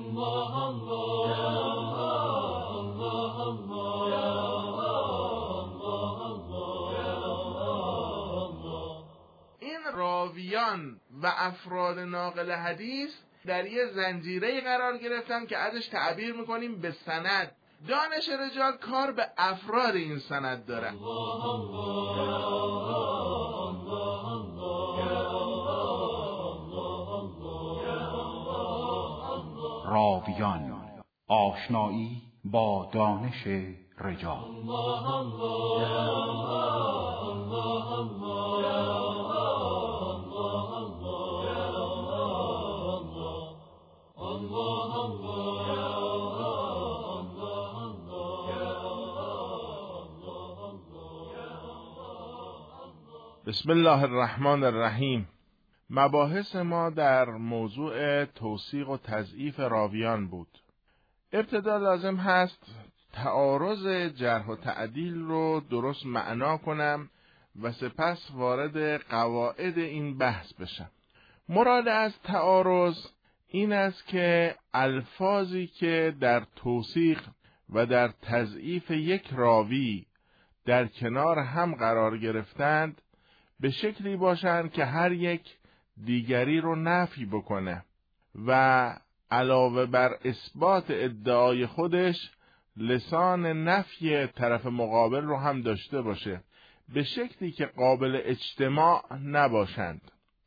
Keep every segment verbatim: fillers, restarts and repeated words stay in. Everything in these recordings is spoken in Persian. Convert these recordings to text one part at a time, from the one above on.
این راویان و افراد ناقل حدیث در یه زنجیره قرار گرفتن که ازش تعبیر میکنیم به سند. دانش رجال کار به افراد این سند داره. راویان، آشنایی با دانش رجال. بسم الله الرحمن الرحیم. مباحث ما در موضوع توثیق و تضعیف راویان بود. ابتدا لازم هست تعارض جرح و تعدیل رو درست معنا کنم و سپس وارد قواعد این بحث بشم. مراد از تعارض این است که الفاظی که در توثیق و در تضعیف یک راوی در کنار هم قرار گرفتند به شکلی باشند که هر یک دیگری رو نفی بکنه و علاوه بر اثبات ادعای خودش لسان نفی طرف مقابل رو هم داشته باشه، به شکلی که قابل اجتماع نباشند.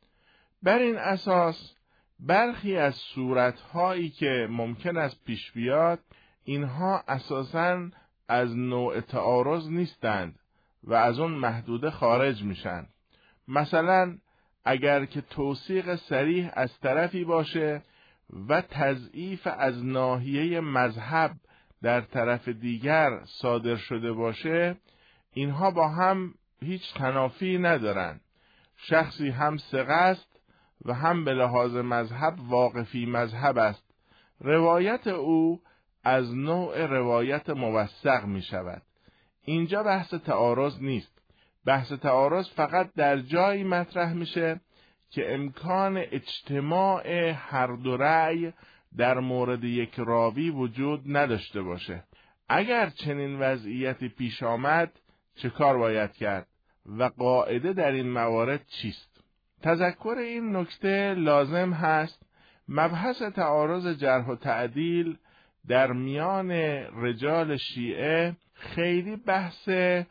بر این اساس برخی از صورتهایی که ممکن است پیش بیاد، اینها اساساً از نوع تعارض نیستند و از اون محدوده خارج میشن. مثلا اگر که توثیق صریح از طرفی باشه و تضعیف از ناحیه مذهب در طرف دیگر صادر شده باشه، اینها با هم هیچ تنافی ندارن. شخصی هم ثقه است و هم به لحاظ مذهب واقفی مذهب است. روایت او از نوع روایت موثق می شود. اینجا بحث تعارض نیست. بحث تعارض فقط در جایی مطرح میشه که امکان اجتماع هر دو رأی در مورد یک راوی وجود نداشته باشه. اگر چنین وضعیتی پیش آمد چه کار باید کرد و قاعده در این موارد چیست؟ تذکر این نکته لازم هست. مبحث تعارض جرح و تعدیل در میان رجال شیعه خیلی بحث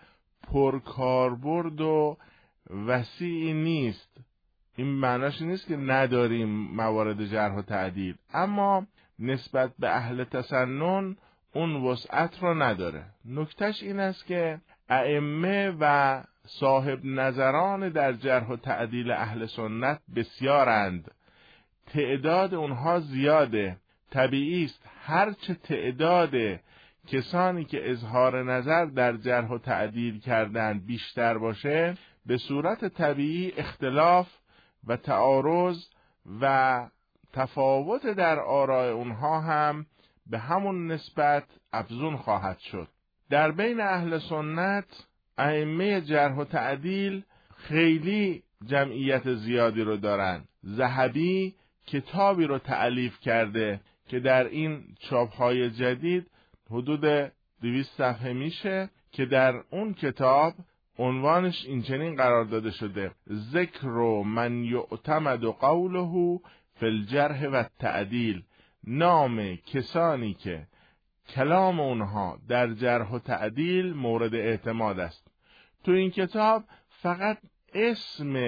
پرکاربرد و وسیعی نیست. این معناش نیست که نداریم موارد جرح و تعدیل، اما نسبت به اهل تسنن اون وسعت رو نداره. نکتهش این است که ائمه و صاحب نظران در جرح و تعدیل اهل سنت بسیارند. تعداد اونها زیاده. طبیعی است هرچه تعداد کسانی که اظهار نظر در جرح و تعدیل کردند بیشتر باشه، به صورت طبیعی اختلاف و تعارض و تفاوت در آراء اونها هم به همون نسبت افزون خواهد شد. در بین اهل سنت ائمه جرح و تعدیل خیلی جمعیت زیادی رو دارن. ذهبی کتابی رو تألیف کرده که در این چاپ‌های جدید حدود دویست صفحه میشه که در اون کتاب عنوانش اینچنین قرار داده شده: ذکر من یعتمد قوله فی الجرح و التعدیل. نام کسانی که کلام اونها در جرح و تعدیل مورد اعتماد است. تو این کتاب فقط اسم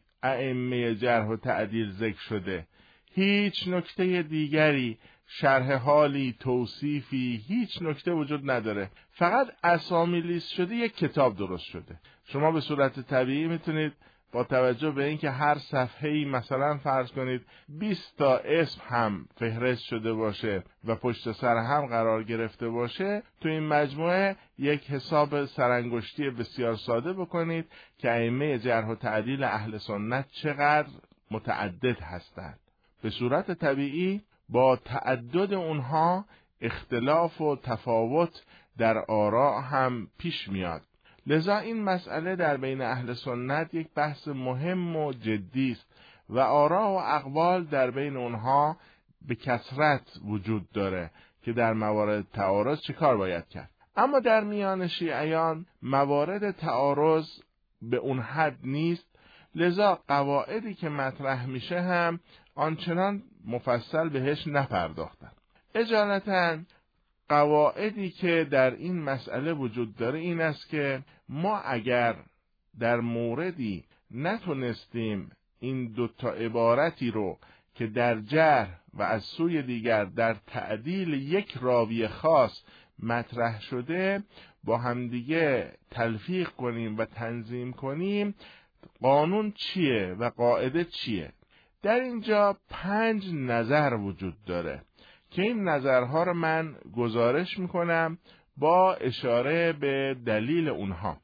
ائمه جرح و تعدیل ذکر شده، هیچ نکته دیگری، شرح حالی، توصیفی، هیچ نکته وجود نداره. فقط اسامی لیست شده، یک کتاب درست شده. شما به صورت طبیعی میتونید با توجه به اینکه هر صفحه‌ای مثلا فرض کنید بیست تا اسم هم فهرست شده باشه و پشت سر هم قرار گرفته باشه، تو این مجموعه یک حساب سرانگشتی بسیار ساده بکنید که ائمه جرح و تعدیل اهل سنت چقدر متعدد هستند. به صورت طبیعی با تعدد اونها اختلاف و تفاوت در آراء هم پیش میاد. لذا این مسئله در بین اهل سنت یک بحث مهم و جدی است و آراء و اقوال در بین اونها به کثرت وجود داره که در موارد تعارض چه کار باید کرد. اما در میان شیعیان موارد تعارض به اون حد نیست، لذا قواعدی که مطرح میشه هم آنچنان مفصل بهش نپرداختن. اجالتاً قواعدی که در این مسئله وجود داره این است که ما اگر در موردی نتونستیم این دوتا عبارتی رو که در جرح و از سوی دیگر در تعدیل یک راوی خاص مطرح شده با همدیگه تلفیق کنیم و تنظیم کنیم، قانون چیه و قاعده چیه؟ در اینجا پنج نظر وجود داره که این نظرها رو من گزارش میکنم با اشاره به دلیل اونها.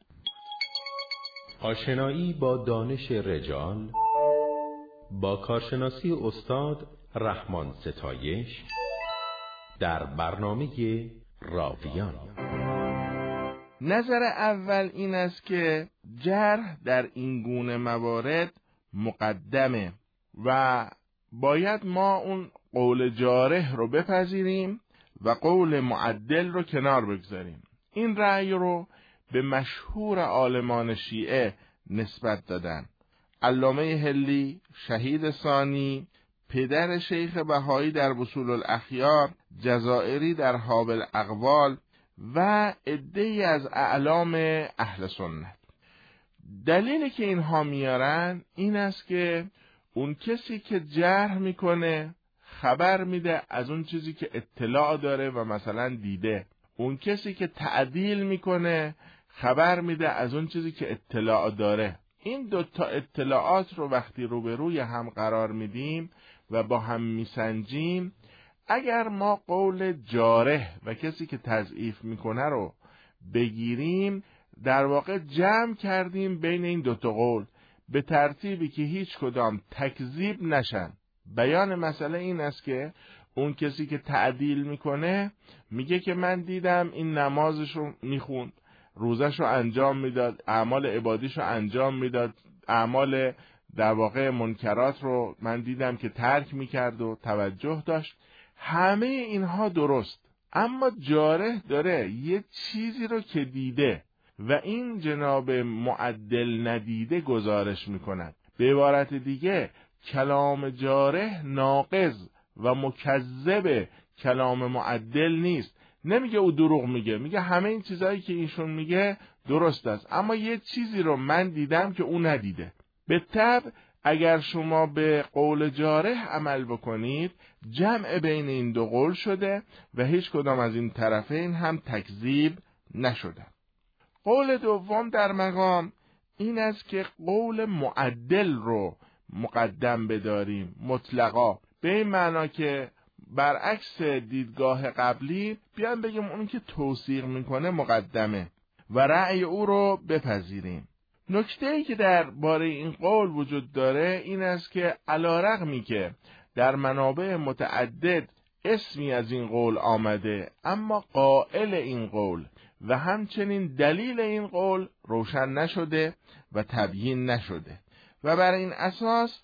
آشنایی با دانش رجال با کارشناسی استاد رحمان ستایش در برنامه راویان. نظر اول این است که جرح در این گونه موارد مقدمه و باید ما اون قول جارح رو بپذیریم و قول معدل رو کنار بگذاریم. این رأی رو به مشهور عالمان شیعه نسبت دادن. علامه حلی، شهید ثانی، پدر شیخ بهایی در وصول الاخیار، جزائری در حابل اقوال و عده‌ای از اعلام اهل سنت. دلیلی که اینها میارن این است که اون کسی که جرح میکنه خبر میده از اون چیزی که اطلاع داره و مثلا دیده. اون کسی که تعدیل میکنه خبر میده از اون چیزی که اطلاع داره. این دوتا اطلاعات رو وقتی روبروی هم قرار میدیم و با هم میسنجیم، اگر ما قول جارح و کسی که تضعیف میکنه رو بگیریم، در واقع جمع کردیم بین این دوتا قول به ترتیبی که هیچ کدام تکذیب نشن. بیان مسئله این است که اون کسی که تعدیل میکنه میگه که من دیدم این نمازشو میخوند، روزشو انجام میداد، اعمال عبادیشو انجام میداد، اعمال در واقع منکرات رو من دیدم که ترک میکرد و توجه داشت. همه اینها درست، اما جارح داره یه چیزی رو که دیده و این جناب معدل ندیده گزارش میکند. به عبارت دیگه کلام جارح ناقض و مکذب کلام معدل نیست. نمیگه او دروغ میگه، میگه همه این چیزایی که ایشون میگه درست است، اما یه چیزی رو من دیدم که او ندیده. به طبع اگر شما به قول جارح عمل بکنید، جمع بین این دو قول شده و هیچ کدام از این طرفین هم تکذیب نشده. قول دوم در مقام این است که قول معدل رو مقدم بداریم مطلقا، به این معنا که برعکس دیدگاه قبلی بیان بگیم اون که توثیق میکنه مقدمه و رأی او رو بپذیریم. نکته‌ای که در باره این قول وجود داره این است که علی‌رغمی که در منابع متعدد اسمی از این قول آمده، اما قائل این قول و همچنین دلیل این قول روشن نشده و تبیین نشده و بر این اساس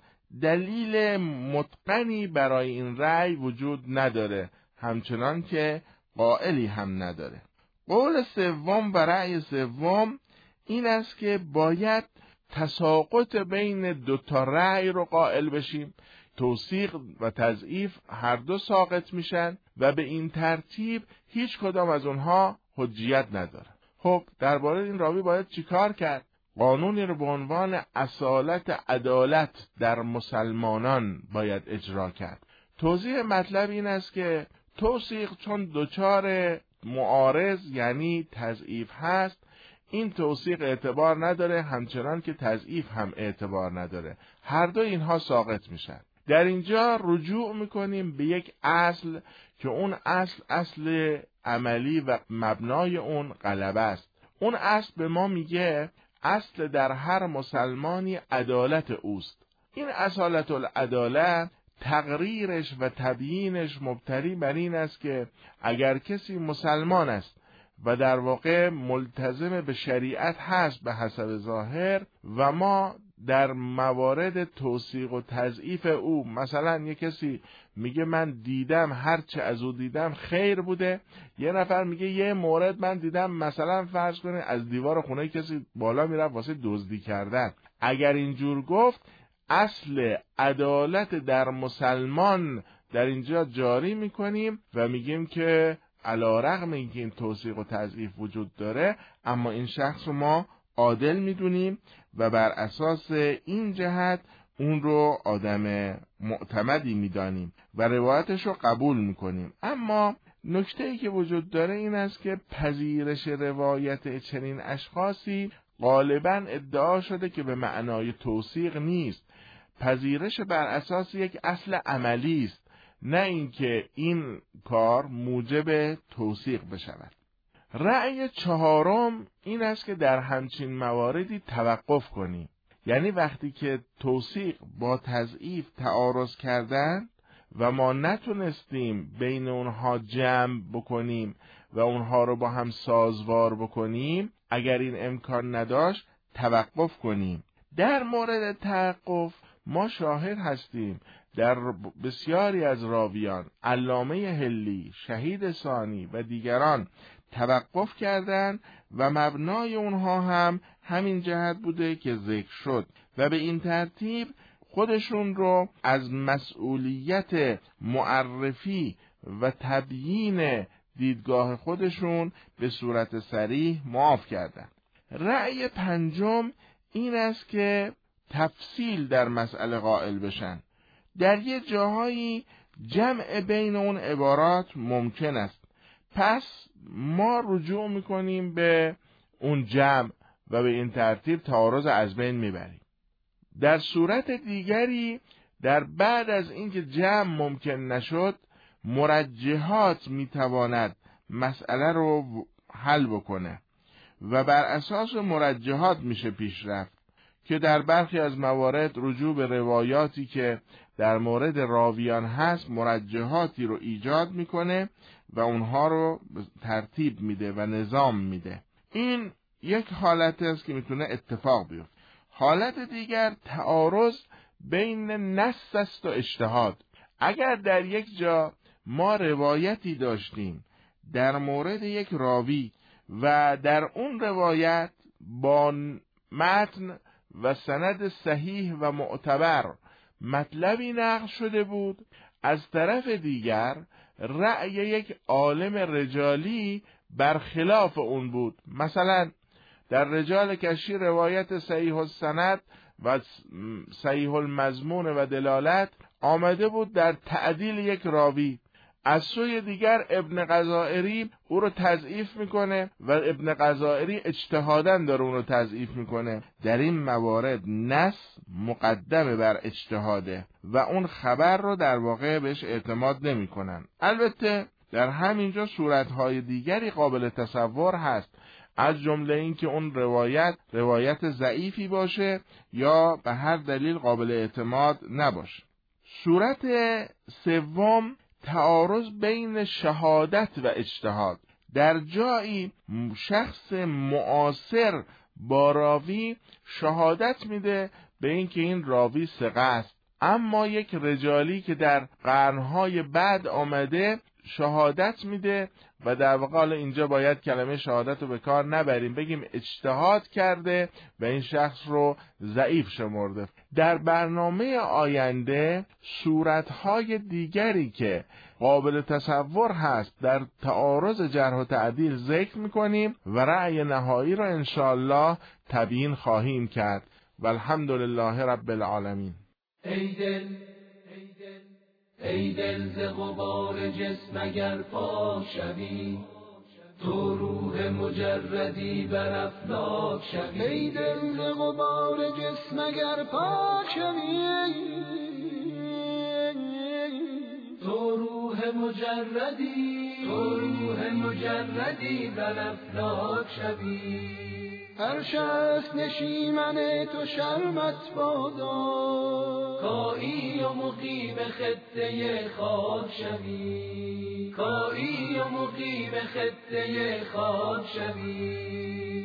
دلیل متقنی برای این رأی وجود نداره، همچنان که قائلی هم نداره. قول سوم و رأی سوم این است که باید تساقط بین دو تا رأی رو قائل بشیم. توثیق و تضعیف هر دو ساقط میشن و به این ترتیب هیچ کدام از اونها حجیت نداره. خب درباره این راوی باید چیکار کرد؟ قانونی رو به عنوان اصالت عدالت در مسلمانان باید اجرا کرد. توضیح مطلب این است که توثیق چون دچار معارض یعنی تضعیف هست، این توثیق اعتبار نداره، همچنان که تضعیف هم اعتبار نداره. هر دو اینها ساقط میشن. در اینجا رجوع میکنیم به یک اصل که اون اصل اصل عملی و مبنای اون غلبه است. اون اصل به ما میگه اصل در هر مسلمانی عدالت اوست. این اصالت العدالت تقریرش و تبیینش مبتنی بر این است که اگر کسی مسلمان است و در واقع ملتزم به شریعت هست به حسب ظاهر و ما در موارد توثیق و تضعیف او، مثلا یه کسی میگه من دیدم هرچه از او دیدم خیر بوده، یه نفر میگه یه مورد من دیدم مثلا فرض کنه از دیوار خونه کسی بالا میرفت واسه دزدی کردن. اگر اینجور گفت اصل عدالت در مسلمان در اینجا جاری میکنیم و میگیم که علیرغم اینکه این توثیق و تضعیف وجود داره اما این شخص رو ما عادل میدونیم و بر اساس این جهت اون رو آدم معتمدی میدانیم و روایتش رو قبول میکنیم. اما نکته‌ای که وجود داره این است که پذیرش روایت چنین اشخاصی غالباً ادعا شده که به معنای توثیق نیست. پذیرش بر اساس یک اصل عملی است، نه اینکه این کار موجب توثیق بشود. رأی چهارم این است که در همچین مواردی توقف کنیم. یعنی وقتی که توثیق با تضعیف تعارض کردن و ما نتونستیم بین اونها جمع بکنیم و اونها رو با هم سازوار بکنیم، اگر این امکان نداشت توقف کنیم. در مورد توقف ما شاهد هستیم در بسیاری از راویان، علامه حلی، شهید ثانی و دیگران توقف کردند و مبنای اونها هم همین جهت بوده که ذکر شد و به این ترتیب خودشون رو از مسئولیت معرفی و تبیین دیدگاه خودشون به صورت صریح معاف کردند. رأی پنجم این است که تفصیل در مسئله قائل بشن. در یه جاهایی جمع بین اون عبارات ممکن است، پس ما رجوع میکنیم به اون جمع و به این ترتیب تعارض از بین میبریم. در صورت دیگری در بعد از اینکه جمع ممکن نشد، مرجحات میتواند مسئله رو حل بکنه و بر اساس مرجحات میشه پیش رفت که در برخی از موارد رجوع به روایاتی که در مورد راویان هست مرجحاتی رو ایجاد میکنه و اونها رو ترتیب میده و نظام میده. این یک حالت است که میتونه اتفاق بیفته. حالت دیگر تعارض بین نص است و اجتهاد. اگر در یک جا ما روایتی داشتیم در مورد یک راوی و در اون روایت با متن و سند صحیح و معتبر مطلبی نقل شده بود، از طرف دیگر رأی یک عالم رجالی برخلاف اون بود. مثلا در رجال کشی روایت صحیح السند و صحیح المضمون و دلالت آمده بود در تعدیل یک راوی، از سوی دیگر ابن غزائری او رو تضعیف میکنه و ابن غزائری اجتهاداً داره اون رو تضعیف میکنه. در این موارد نص مقدمه بر اجتهاده و اون خبر رو در واقع بهش اعتماد نمیکنن. البته در همینجا صورتهای دیگری قابل تصور هست، از جمله این که اون روایت روایت ضعیفی باشه یا به هر دلیل قابل اعتماد نباشه. صورت سوم تعارض بین شهادت و اجتهاد. در جایی شخص معاصر با راوی شهادت میده به این که این راوی ثقه است، اما یک رجالی که در قرنهای بعد آمده شهادت میده و در واقع اینجا باید کلمه شهادت رو به کار نبریم، بگیم اجتهاد کرده و این شخص رو ضعیف شمرده. در برنامه آینده صورتهای دیگری که قابل تصور هست در تعارض جرح و تعدیل ذکر میکنیم و رأی نهایی را انشاءالله تبیین خواهیم کرد. والحمدلله رب العالمین. ای دل ای دل ز غبار جسم اگر پاک شوی، تو روح مجردی بر افلاک شوی. ای دل ز غبار جسم اگر پاک شوی، تو روح مجردی تو روح مجردی بر افلاک شوی. هر شخص نشیمن تو شرمت بادا، کایی و مقیم خطه خاک شوی. کایی و مقیم خطه خاک شوی.